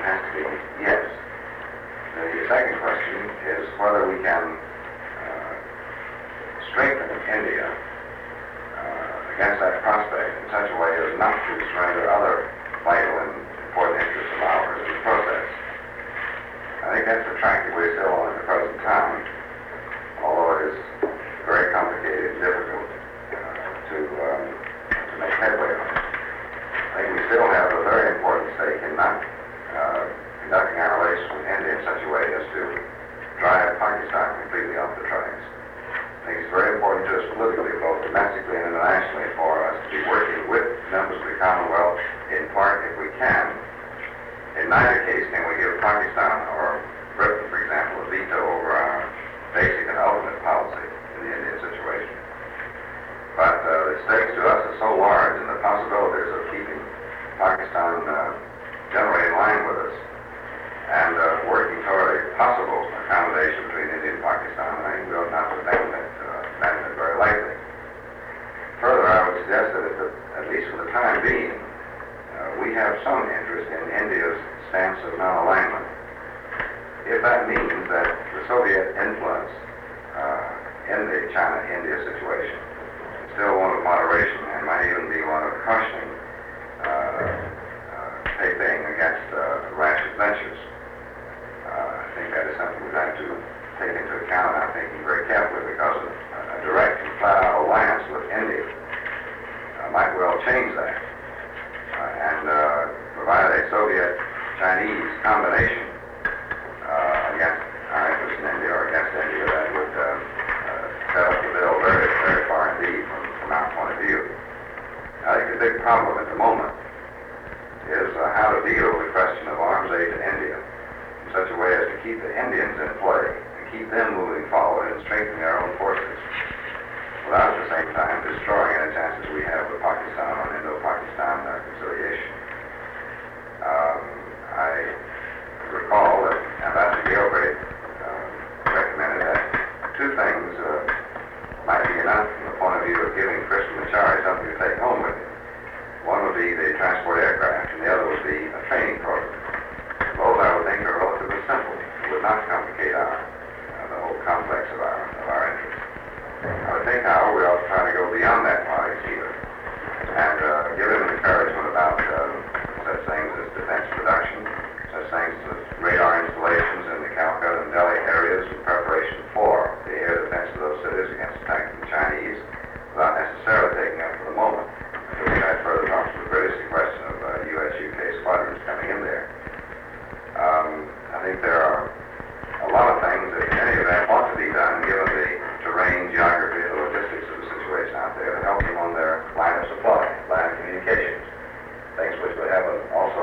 has to be yes. The second question is whether we can strengthen India against that prospect in such a way as not to surrender other vital and important interests of ours in the process. I think that's the track that we're still on at the present time, although it is very complicated and difficult to make headway on it. I think we still have a very important stake in not conducting our relations with India in such a way as to drive Pakistan completely off the tracks. I think it's very important to us politically, both domestically and internationally, for us to be working with members of the Commonwealth, in part, if we can. In neither case can we give Pakistan or Britain, for example, a veto over our basic and ultimate policy in the Indian situation. But the stakes to us are so large, and the possibilities of keeping Pakistan generally in line with us and working toward a possible accommodation between India and Pakistan, I think we ought not to abandon it very lightly. Further, I would suggest that at least for the time being, we have some interest in India's stance of non-alignment. If that means that the Soviet influence in the China-India situation is still one of moderation and might even be one of cautioning Beijing against rash adventures, I think that is something we'd have to take into account, and I'm thinking very carefully, because a direct and flat-out alliance with India might well change that and provide a Soviet-Chinese combination against our interest in India or against India that would set up the bill very, very far indeed from our point of view. I think the big problem at the moment is how to deal with the question of arms aid to India in such a way as to keep the Indians in play and keep them moving forward and strengthening their own forces, without at the same time destroying any chances we have with Pakistan on Indo-Pakistan conciliation. I recall that Ambassador Gilbreth recommended that two things might be enough from the point of view of giving Christian Machari something to take home with him. One would be the transport aircraft, and the other would be a training program. Both, I would think, are relatively simple. It would not complicate the whole complex of our interests. I would think, however, we ought to try to go beyond that party either, and give him encouragement about such things as defense production, such things as radar installations in the Calcutta and Delhi areas in preparation for the air defense of those cities against attack from the Chinese, without necessarily taking up for the moment, until we had further talks with the British, the question of U.S.-UK squadrons coming in there. I think there are a lot of things that in any event ought to be done, given the terrain, geography, the logistics of the situation out there, to help them on their line of supply, line of communications, things which would have also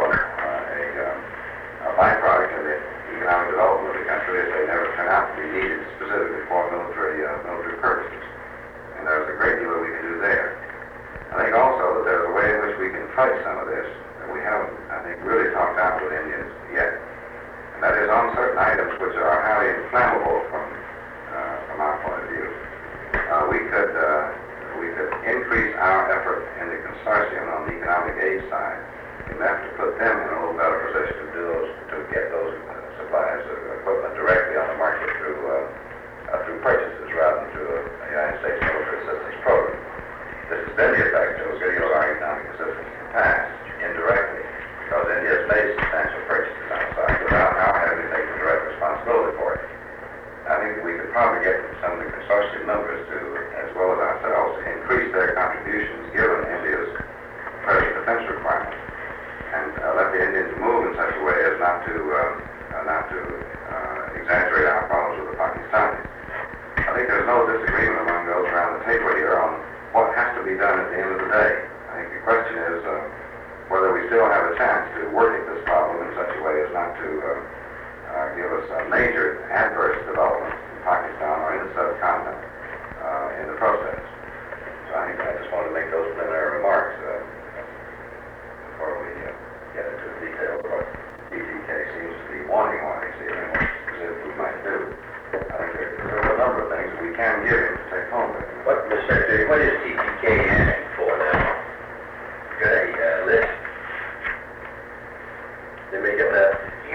a byproduct of the economic development of the country if they never turn out to be needed specifically for military purposes. And there's a great deal that we can do there. I think also that there's a way in which we can fight some of this that we haven't, I think, really talked out with Indians yet. And that is on certain items which are highly inflammable from our point of view. We could increase our effort in the consortium on the economic aid side in that to put them in a little better position to get those supplies of equipment directly on the market through purchases rather than through a United States military assistance program. This has been the effect of a good deal of our economic assistance in the past, indirectly, because India has made substantial purchases outside without our having to take the direct responsibility for it. I think that we could probably get some of the consortium members to, as well as ourselves, to increase their contributions given India's present defense requirements, and let the Indians move in such a way as not to exaggerate our problems with the Pakistanis. I think there's no disagreement among those around the table here on what has to be done at the end of the day. I think the question is whether we still have a chance to work at this problem in such a way as not to give us a major adverse development in Pakistan or in the subcontinent in the process. So I think I just wanted to make those preliminary remarks before we get into the details of what DTK seems to be wanting to see and what specific we might do. I think there are a number of things that we can give him to take home with him. What, Mr. Secretary, what is TPK asking for now? Got a list? They make up a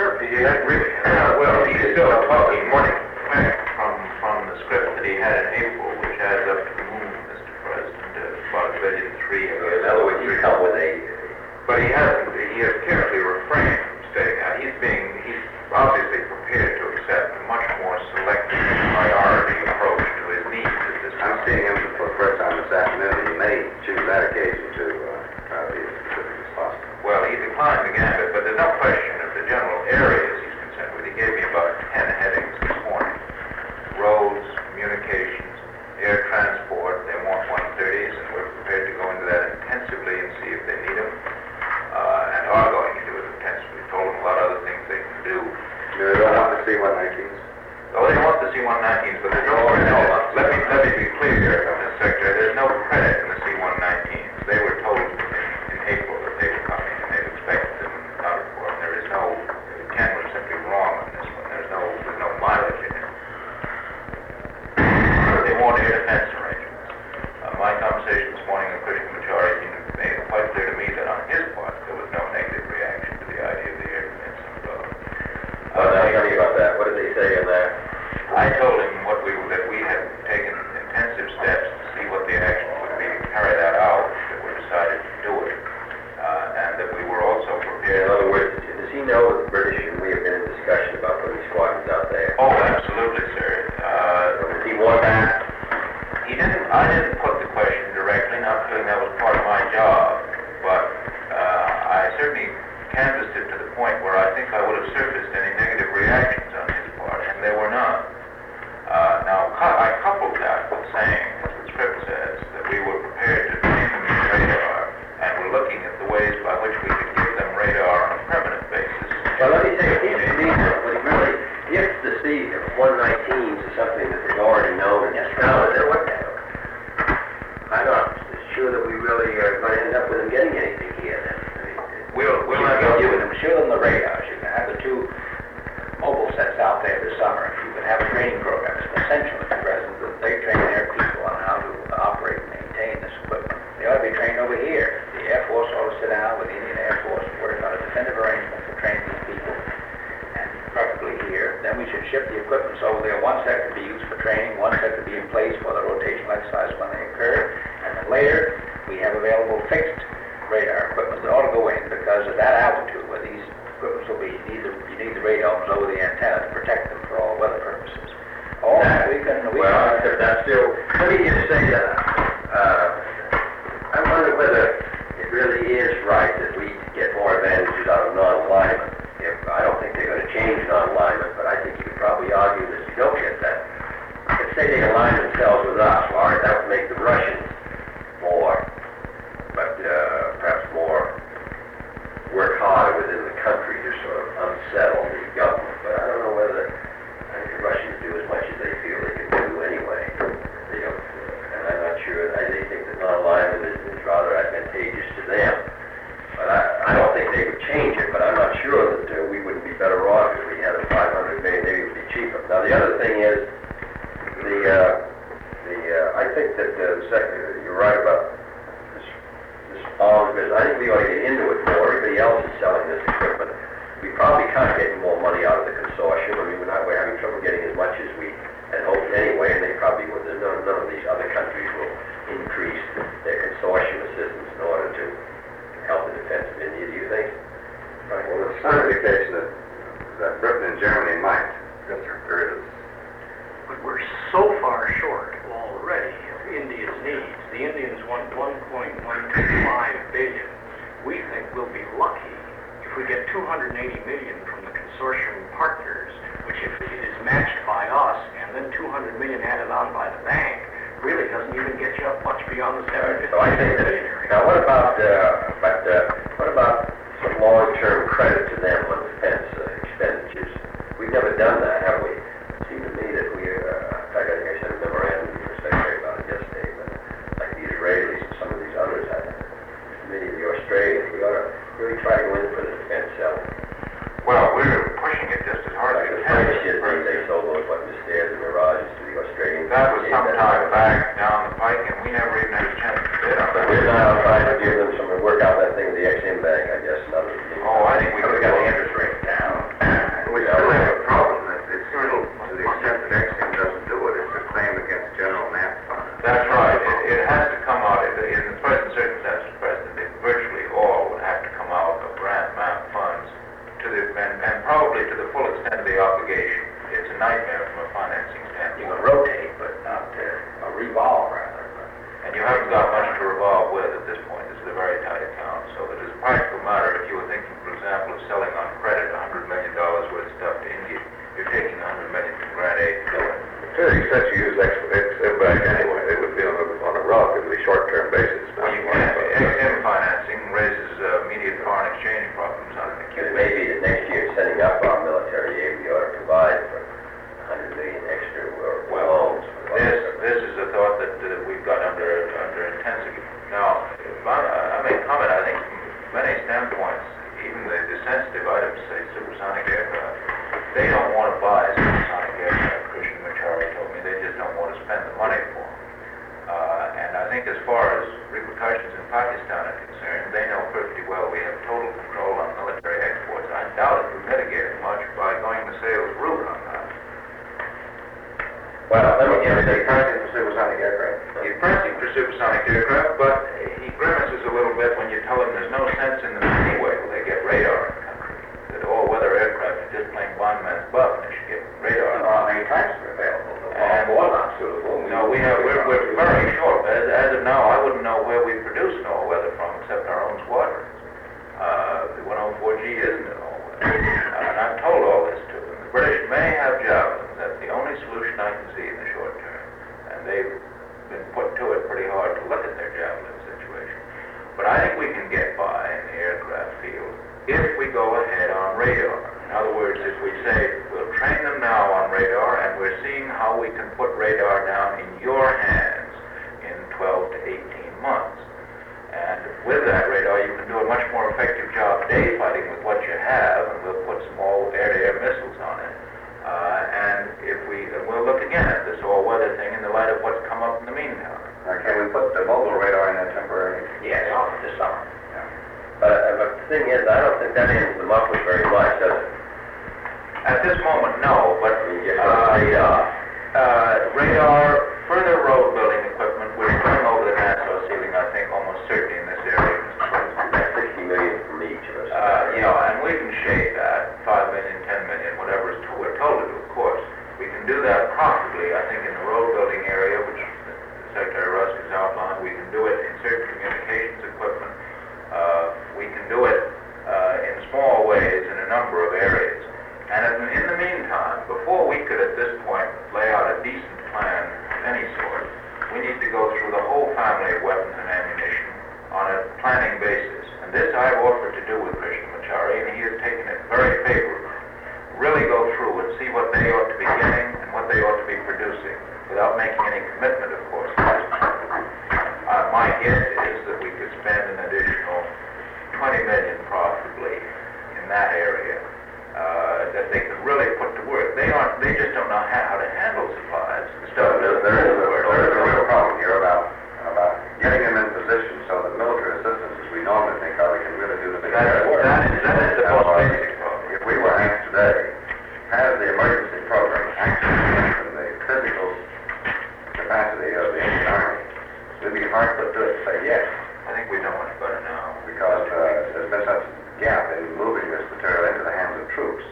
surface. That really, well, he's still talking money from the script that he had in April, which adds up to the moon, Mr. President, about $1.3 billion. In other words, he's come with a... But he has carefully refrained from stating that. He's obviously prepared to accept a much more selective priority approach to his needs at this I'm time. seeing him for the first time this afternoon, and he may choose that occasion to try to be as specific as possible. Well, he declined the gambit, but there's no question of the general areas he's concerned with. He gave me about 10 headings this morning. Roads, communications, air transport, they want 130s, and we're prepared to go into that intensively and see if they need them, and are going into it intensively. Told them a lot of other things they can do. They don't want to see 119s. Oh, they want the C-119s, but there's no credit. Let me be clear, Mr. Secretary, there's no credit in the C-119s. They were told in April that they were coming, and they've expected them and accounted for them. There is no, Ken was simply wrong on this one. There's no mileage in it. They want air defense arrangements. My conversation this morning with Christian Machari made it quite clear to me that on his part there was no negative reaction to the idea of the air defense umbrella. Now tell me about that. What did they say in that? I told him that we had taken intensive steps to see what the actions would be to carry that out, that we decided to do it, and that we were also In prepared. other words, does he know that the British and we have been in discussion about putting squadrons out there? Oh, absolutely, sir. Does he want that? I didn't put the question directly, not feeling that was part of my job, but I certainly canvassed it to the point where I think I would have surfaced any negative reactions on his part, and there were none. Now, I coupled that with saying, as the script says, that we were prepared to train them in radar, and we're looking at the ways by which we could give them radar on a permanent basis. Well, let me say, it seems to me that what really, if the C-119s is something that they've already known and discovered, then what the hell? I'm not sure that we really are going to end up with them getting anything here then. We'll You have can to give them, show them the radars. You can have the two mobile sets out there this summer. You can have a training program. It's essential, Mr. President, that they train their people on how to operate and maintain this equipment. They ought to be trained over here. The Air Force ought to sit down with the Indian Air Force and work on a definitive arrangement for training these people, and preferably here. Then we should ship the equipment over there. One set could be used for training, one set could be in place for the rotational exercise when they occur, and then later we have available fixed radar equipment that ought to go in, because at that altitude where these equipments will be, you need the radomes over the antenna to protect them for all weather purposes. All that we can... Well, that's still, let me just say that I wonder whether it really is right that we get more advantages out of non-alignment. I don't think they're going to change non-alignment, but I think you could probably argue that you don't get that. Let's say they align themselves with us. All right, that would make the Russians more, but perhaps more work harder within the country to sort of unsettle the government. But I don't know whether, I think the Russians do as much as they feel they can do anyway. They don't, and I'm not sure, they think that non-alignment is rather advantageous to them. But I don't think they would change it, but I'm not sure that we wouldn't be better off if we had a 500 million, maybe it would be cheaper. Now the other thing is, I think that Secretary, you're right about this arms business. I think we ought to get into it more. Everybody else is selling this equipment. We probably can't get more money out of the consortium. I mean, we're having trouble getting as much as we had hoped anyway, and they probably would. None of these other countries will increase their consortium assistance in order to help the defense of India. Do you think? Right. Well, there's some indication that Britain and Germany might. Yes, sir. There is. But we're so far short already of India's needs. The Indians want 1.125 billion. We think we'll be lucky if we get 280 million from the consortium partners, which if it is matched by us and then 200 million added on by the bank, really doesn't even get you up much beyond the 750 So I think that, million area. now what about some long-term credit to them on defense expenditures? We've never done that, have we? It seemed to me that we, in fact, I think I sent a memorandum to your secretary about it yesterday, but like the Israelis and some of these others, many of the Australians, we ought to really try to go in for the defense selling. Well, we're pushing it just as hard Like as the we can. French did, they sold those, Mistairs and Mirages to the Australians. That was some time back down the pike, and we never even had a chance to bid on But that. we're now trying to give them some, work out that thing with the Ex-Im Bank, I guess, another. Oh, I think we We could got go. the interest rate down. probably to the full extent of the obligation. It's a nightmare from a financing You standpoint. can rotate, but not revolve, rather. And you haven't got much to revolve with at this point. This is a very tight account. So that as a practical matter, if you were thinking, for example, of selling on credit $100 million worth of stuff to India, you're taking $100 million from grant aid to go in. To the extent you use Exim Bank anyway, they would be on a relatively short-term basis. Well, you can. Exim financing raises immediate foreign exchange problems on an acute It may be that next year, setting up our military aid, we ought to provide for 100 million extra loans. This is a thought that we've got under intensive. Now, I make a comment, I think, from many standpoints, even the sensitive items, say supersonic aircraft, they don't want to buy supersonic aircraft, Christian Machari told me, they just don't want to spend the money for them. And I think as far as repercussions in Pakistan are concerned, they know perfectly well we have total control on military exports. I doubt it would mitigate much by going the sales route on that. Well, let me give you They're pricing for supersonic aircraft. He's pricing for supersonic aircraft, but he grimaces a little bit when you tell him there's no sense in them anyway when they get radar in the country. That all-weather aircraft are just plain blind man's buff and they should get radar. Well, many types are available. And All not suitable. No, we're very short. As of now, I wouldn't know where we produce an all-weather from except our own squadrons. The 104G isn't an all-weather. And I've told all this to them. The British may have javelins. That's the only solution I can see in the short term. And they've been put to it pretty hard to look at their javelin situation. But I think we can get by in the aircraft field if we go ahead on radar. In other words, if we say we'll train them now on radar and we're seeing how we can put radar down in your hands in 12 to 18 months. And with that radar, you can do a much more effective job day fighting with what you have, and we'll put some all air-to-air missiles on it. And we'll look again at this all-weather thing in the light of what's come up in the meantime. Now, can we put the mobile radar in there temporarily? Yes, this summer. But the thing is, I don't think that ends the muffler very much, does it? At this moment, no, but You get radar. radar, further road building equipment, we're going over the Nassau ceiling, I think, almost certainly in this area. That's 60 million from each of us. And we can shade that, 5 million, 10 million, whatever we're told to do, of course. We can do that profitably, I think, in the road building area, which Secretary Rusk has outlined. We can do it in certain communications equipment. We can do it in small ways in a number of areas. And in the meantime, before we could at this point lay out a decent plan of any sort, we need to go through the whole family of weapons and ammunition on a planning basis. And this I've offered to do with Christian Machari, and he has taken it very favorably. Really go through and see what they ought to be getting and what they ought to be producing, without making any commitment, of course. My guess is that we could spend an additional 20 million profitably in that area that they could really put to work. They just don't know how to handle supplies. The stuff doesn't There is move where it ought to a real go. problem here about getting them in position so that military assistance, as we normally think of, we can really do the big work. That is the most basic problem. If we were asked today, has the emergency program actually strengthened the physical capacity of the Indian Army, we'd be hard put to it to say yes, I think we know much better now. because there's been such a gap in moving this material into the hands of troops.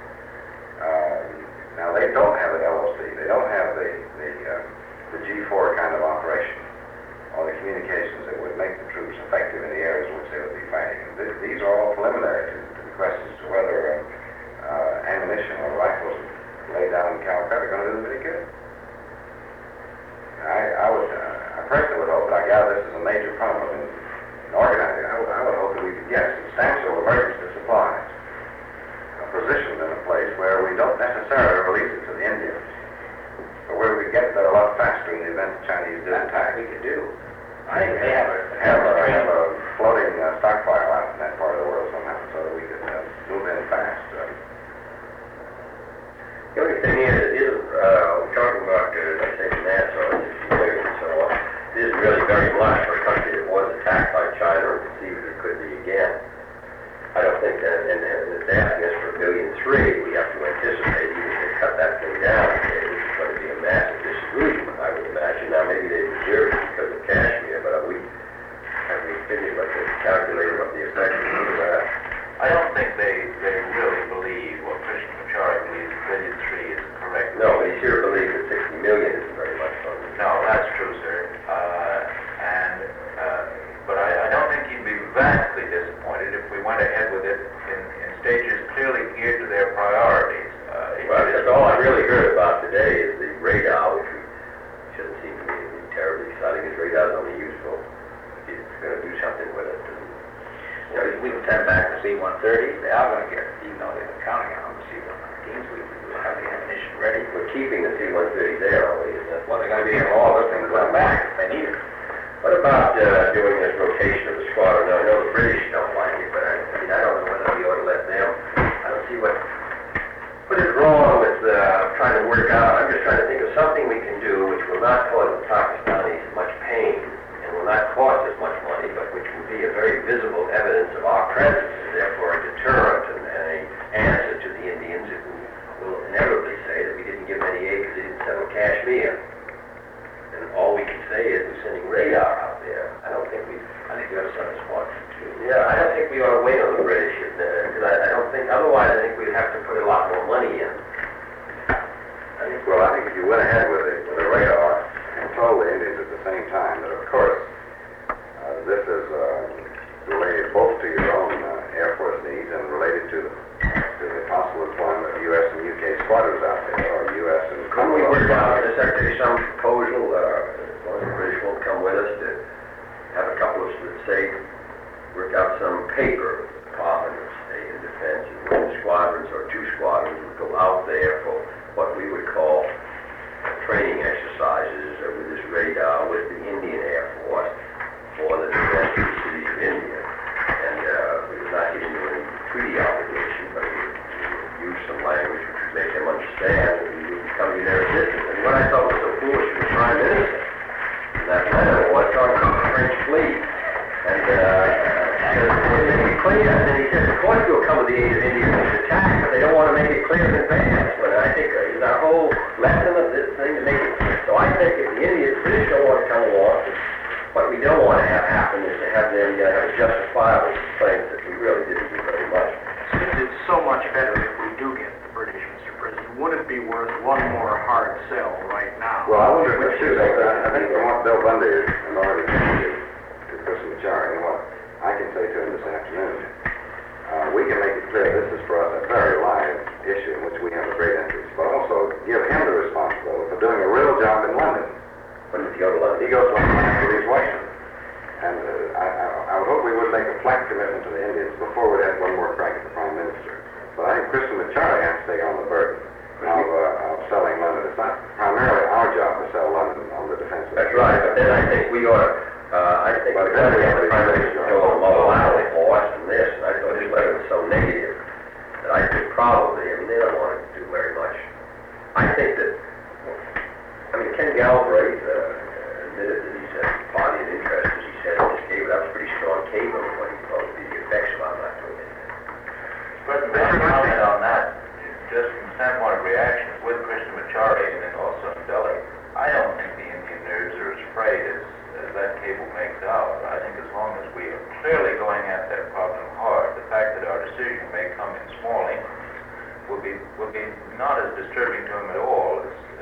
Now, they don't have the LOC, they don't have the G4 kind of operation, or the communications that would make the troops effective in the areas in which they would be fighting. And these are all preliminary to the questions to whether ammunition or rifles laid down in Calcutta are going to do them any good. I personally would hope, but I gather this is a major problem in organizing. I would hope that we could get substantial emergency supplies positioned in a place where we don't necessarily release it to the Indians, but where we get there a lot faster in the event the Chinese do attack. We could do. I think they have Have a floating stockpile out in that part of the world somehow, so that we could move in fast. The only thing is we're talking about, let's say, Nassau, 60 million and so on. It isn't really very much for a country that was attacked by China or conceived it could be again. I don't think that, and it's asking us for $1.3 billion, we have to anticipate, even if they cut that thing down, this is going to be a massive disagreement, I would imagine. Now, maybe they reserved it because of Kashmir, but have we figured what the calculator of the effect would be of that? I don't think they really believe what priorities. Well, that's all I really heard about today is the radar, which shouldn't seem to be terribly exciting, because radar is only useful if it's going to do something with it. And, You know, we can send back the C-130s, they are gonna get, even though they're counting on the C-119s, we will have the ammunition ready. we're keeping the C-130 there, aren't we? Isn't that- Well, they're gonna be in all those things come back if they need it. What about doing this rotation of the squadron? Now, I know the British don't like it, but I mean, I don't know whether we ought to let them. I don't see what is wrong with trying to work out. I'm just trying to think of something we can do which will not cause the Pakistanis much pain and will not cost us much money, but which will be a very visible evidence of our presence and therefore a deterrent and an answer to the Indians who will inevitably say that we didn't give them any aid because they didn't settle Kashmir. And all we can say is we're sending radar out there. I think we ought to send a squadron too. Yeah, I don't think we ought to wait on the British, because I don't think, otherwise I think we'd have to put a lot more money in. I think if you went ahead with the radar and told the Indians at the same time that, of course, this is related both to your own Air Force needs and related to the possible employment of U.S. and U.K. squadrons out there, or U.S. and Couldn't we work out, the Secretary, some proposal, as long as the British won't come with us, to have a couple of, let's say, work out some paper, Department of State and Defense, and one squadrons or two squadrons would go out there for what we would call training exercises with this radar with the Indian Air Force for the defense of the cities of India. And we would not get into any treaty obligation, but we would use some language which would make them understand that we would come to their assistance. And what I thought was so foolish from the Prime Minister in that letter was talking about the French fleet. And make it clear. And then he says, of course we'll come with the aid of India to attack, but they don't want to make it clear in advance. But I think is our whole lesson of this thing to make it clear. So I think if the British don't want to come along, what we don't want to have happen is to have them have justifiable claims that we really didn't do very much. Since it's so much better if we do get the British, Mr. President, would it be worth one more hard sell right now? Well, I wonder if it's too late. I think from what Bill Bundy has already said to Christian Machari, and what I can say to him this afternoon, we can make it clear this is for us a very live issue in which we have a great interest, but also give him the responsibility for doing a real job in London. When does he go to London? He goes to London after he's waiting. And I would hope we would make a flat commitment to the Indians before we'd have one more crack at the Prime Minister. But I think Christian Machari has to take on the burden of selling London. It's not primarily our job to sell London on the defense. That's right, but then I think we ought to, I think we have the Prime Minister go on Mobile Island for us and this, and I thought his letter was so negative that I think probably, I mean, they don't want to do very much. I think that, Ken Galbraith admitted that he's a party of interest, as he said, in this cable. That was pretty strong cable when he told the effects of not doing anything. But Mr. comment on that, just from the standpoint of reactions with Christian Machari and then also in Delhi, I don't think the Indian nerves are as frayed as that cable makes out. I think as long as we are clearly going at that problem hard, the fact that our decision may come in small increments will be not as disturbing to him at all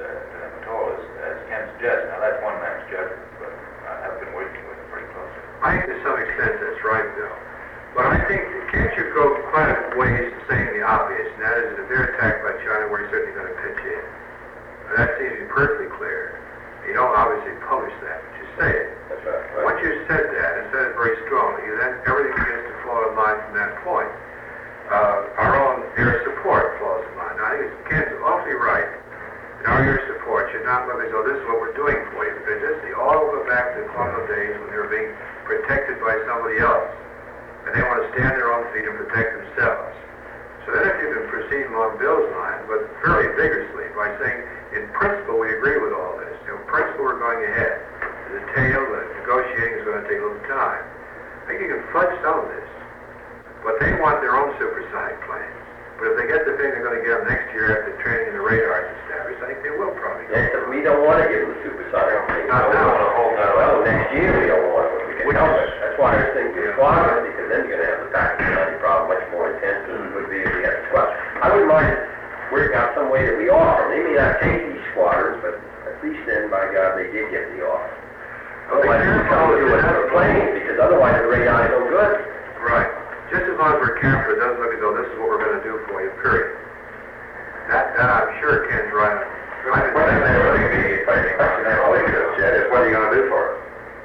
as Ken suggests. Now that's one man's judgment, but I have been working with him pretty closely. I think to some extent that's right, Bill. But I think, can't you go quite a ways to saying the obvious, and that is that if they're attacked by China, we're certainly going to pitch in. Now, that seems to be perfectly clear. You don't obviously publish that, but you say it. That's right. Once you said that, and said it very strongly, then everything begins to fall in line from that point. Our own air support falls in line. Now, I think Ken's awfully right. And our air support should not look as though this is what we're doing for you, because this is all the way back to the colonial days when they were being protected by somebody else. And they want to stand their own feet and protect themselves. So then if you can proceed along Bill's line, but fairly vigorously, by saying, in principle, we agree with all this. In principle, we're going ahead. The detail, the negotiating is going to take a little time. I think you can fudge some of this. But they want their own supersonic planes. But if they get the thing they're going to get them next year after training and the radar is established, I think they will probably go. Yes, but we don't want to give them the supersonic thing. Not now. Well, next year we don't want it, but we can help it. That's why I think the squadron, because then you're going to have the Pakistani problem much more intense than it would be if we had a squadron. I wouldn't mind working out some way that we offer. They may not take these squadrons, but at least then, by God, they did get the offer. Otherwise, we come to it for planes, because otherwise the radar is no good. Right. Just as long as we're careful, it doesn't look as though this is what we're going to do for you, period. right. What are you gonna do for us?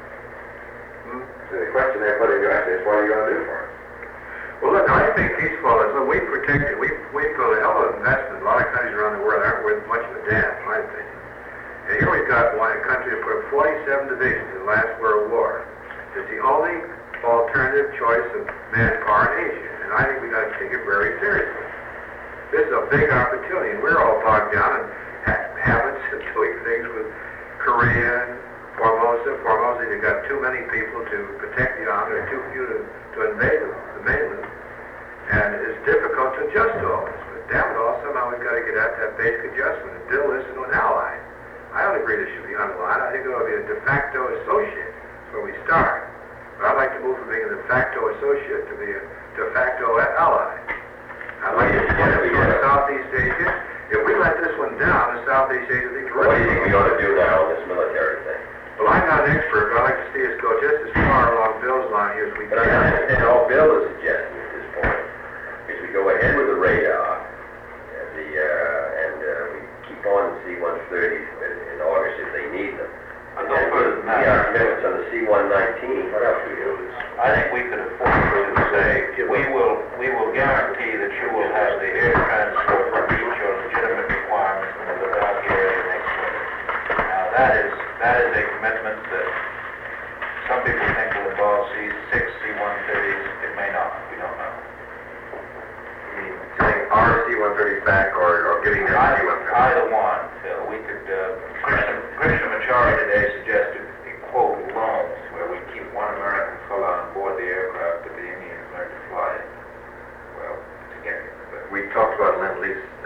The question they're putting to us is, what are you gonna do for us? Well, look, I think these fellows, look, we protected, we built a hell of an investment. A lot of countries around the world aren't worth much of a damn, in my opinion. And here we've got a country that put up 47 divisions in the last World War. It's the only alternative choice of manpower in Asia, and I think we got to take it very seriously. This is a big opportunity, and we're all bogged down in habits of doing things with Korea, Formosa, you've got too many people to protect the island, or too few to invade the mainland, and it's difficult to adjust to all this. But damn it all, somehow we've got to get at that basic adjustment and build this into an ally. I don't agree this should be underlined. I think it ought to be a de facto associate. That's where we start. But I'd like to move from being a de facto associate to be a de facto ally. I'd like to get it to Southeast Asia. If we let this one down, the Southeast Asia will be terrific. What do you think we ought to do now on this military thing? Well, I'm not an expert, but I'd like to see us go just as far along Bill's line here as we But I can. understand all Bill is suggesting at this point is we go ahead with the radar, and we keep on the C-130s in August if they need them. I'll go further than that. We are commitments on the C-119. What else we do? I think we could afford to say, we will guarantee that you will have the air transport to meet your legitimate requirements in the Ladakh area next winter. Now, that is a commitment that some people think will involve C-6, C-130s. It may not. We don't know. Saying our C-130s back or getting their C-130s? Either one, Phil. We could, Krishnamacharya today suggested a quote loans, where we keep one American fellow on board the aircraft that the Indians learn to fly it. Well, together. But We talked about Lend-Lease